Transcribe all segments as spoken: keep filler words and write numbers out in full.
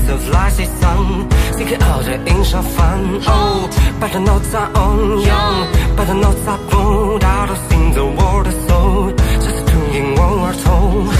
of lies they sung, seeking out the ancient fun. Oh, but the notes are on young, but the notes are bold. I don't think the world is sold, just doing what we're told.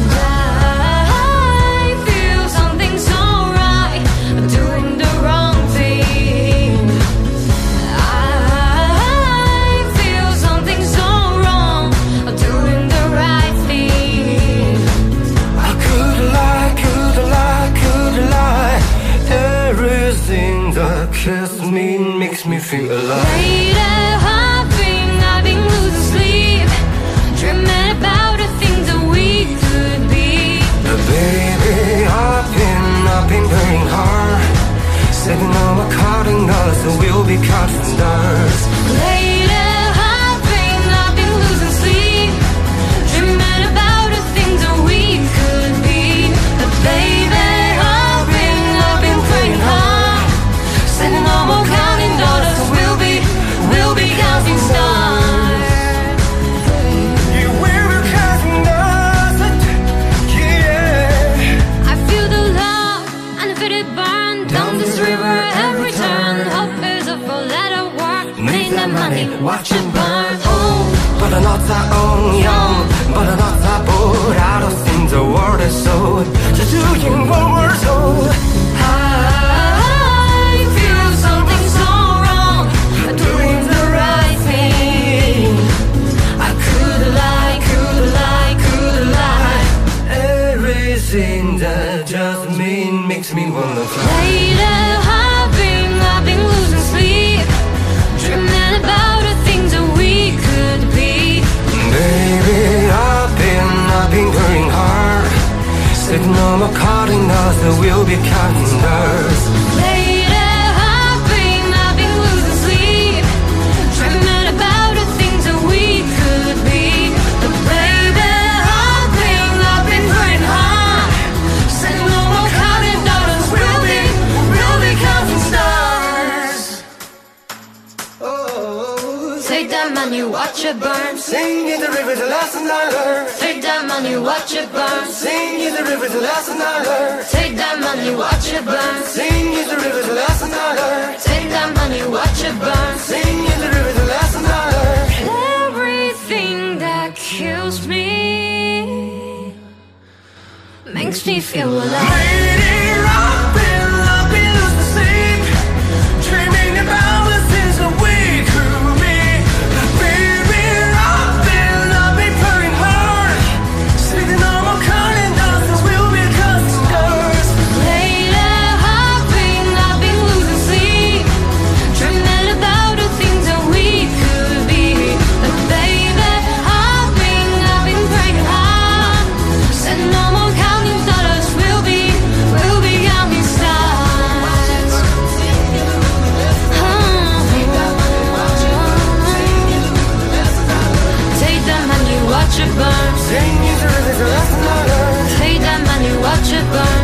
Kiss me, makes me feel alive. Lately, I've been, I've been losing sleep, dreaming about the things that we could be. But baby, I've been, I've been praying hard, setting all my carding us, so we'll be counting stars. Lately, I've been, I've been losing sleep, dreaming about the things that we could be. But baby, I've been, I've been praying hard, setting all my counting dollars, we'll be, we'll be counting stars. You will be counting stars, yeah. I feel the love and I feel it burn down this river every turn. Hope is a four-letter word, make that money, watch it burn. Oh, but the knots are on young, but the knots are bold. I don't think the world is sold, just doing what we're told. That just mean makes me wanna fly. Lately, I've been, I've been losing sleep, dreaming about the things that we could be. Baby, I've been, I've been praying hard, setting all my carding us, that we'll be counting stars. Lately, I've been, I've been losing sleep, dreaming about the things that we could be. But baby, I've been, I've been praying hard, take that money, watch it burn. Sing in the river, the lesson I learned. Take that money, watch it burn. Sing in the river, the lesson I learned. Take that money, watch it burn. Sing in the river, the lesson I learned. Take that money, watch it burn. Sing in the river, the lesson I learned. Everything that kills me makes me feel alive. Lady, I've been, I've been losing sleep, dreaming about the things that we could be. Baby, I've been, I've been praying hard, setting all my counting dollars, that we'll be counting stars. Lately, I've been, I've been losing sleep, dreaming about the things that we could be. But baby, I've been, I've been praying hard, setting all my counting dollars, we'll be, we'll be counting stars. Take that money, watch it burn. Sing in the river, the lesson I learned. Take that money, watch it burn.